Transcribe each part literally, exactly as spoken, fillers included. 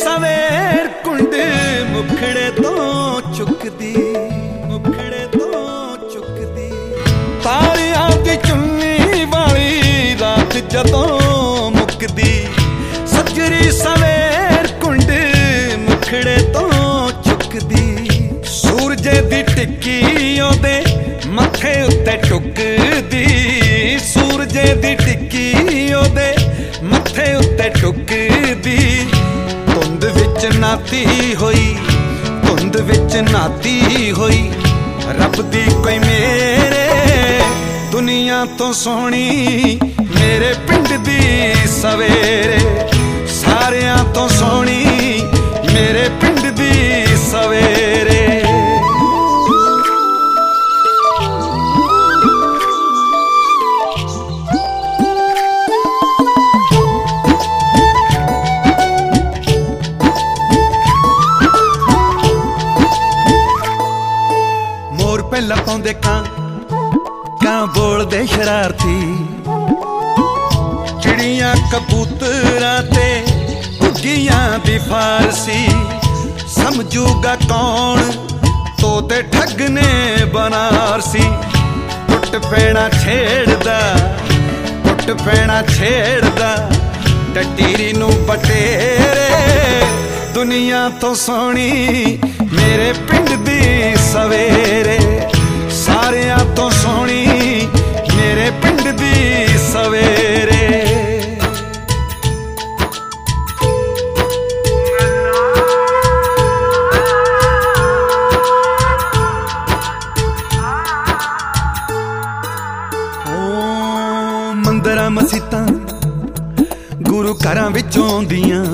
सवेर कुंड मुखड़े तो चुकदी मुखड़े तो चुकदी तारियां दी चुन्नी वाली रात जदों मुकदी सजरी सवेर कुंड मुखड़े तो चुकदी सूरजे दी टिक्की ओदे मथे उत्ते टुकदी सूरजे दी टिक्की ओदे मथे उत्ते टुकदी धुंद विच नाती होई धुंद विच नाती होई रब दी कोई मेरे दुनिया तो सोहनी मेरे पिंड दी सवेरे सारियां तो सोहनी मेरे पिंड दी सवेरे पहला पाउंदे कां कां बोलदे शरारती चिड़ियां कबूतरां ते घुग्गियां दी फारसी समझूगा कौन तोते ठग ने बनारसी टुट पैना छेड़दा टुट पैना छेड़दा टटीरी नू बटेरे दुनिया तो सोहनी मेरे पिंड दी सवेरे सारियां तो सोहनी मेरे पिंड दी सवेरे ओ मंदिरां मसीतां गुरु घरां विचों आउंदियां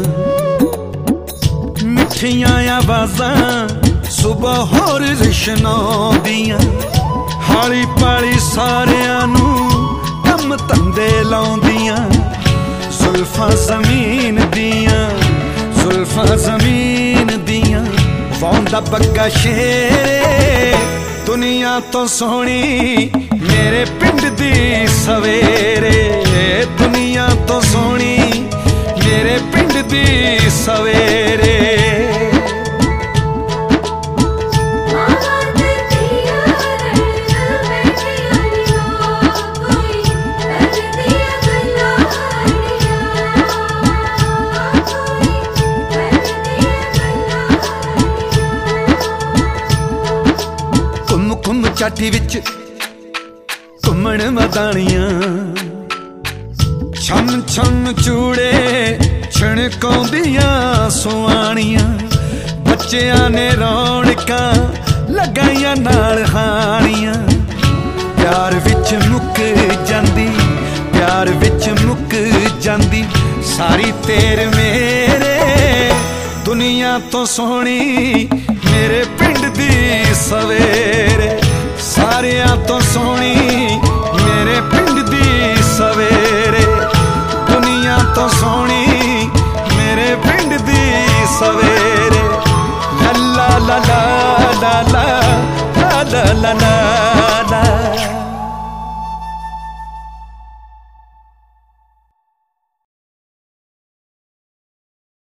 मिठियां आवाज़ां सुबह होर रिशनाउंदियां हाली पाली सारियां नू कम धंधे लाउंदियां जुल्फां ज़मीन दियां जुल्फां ज़मीन दियां वाउंदा बग्गा शेरे दुनिया तो सोहनी मेरे पिंड दी सवेरे दुनिया तो सोहनी मेरे पिंड दी सवेरे चाटी विच घुमण मदानियां छन छन चूड़े छिणकाउंदियां सुआणियां बच्चियां ने रौनकां लगाइयां नाल हाणियां प्यार विच मुक जांदी प्यार विच मुक जांदी सारी तेर मेरे दुनिया तो सोहनी मेरे पिंड दी सवेरे सारियां तो सोहनी मेरे पिंड दी सवेरे दुनिया तो सोहनी मेरे पिंड दी सवेरे।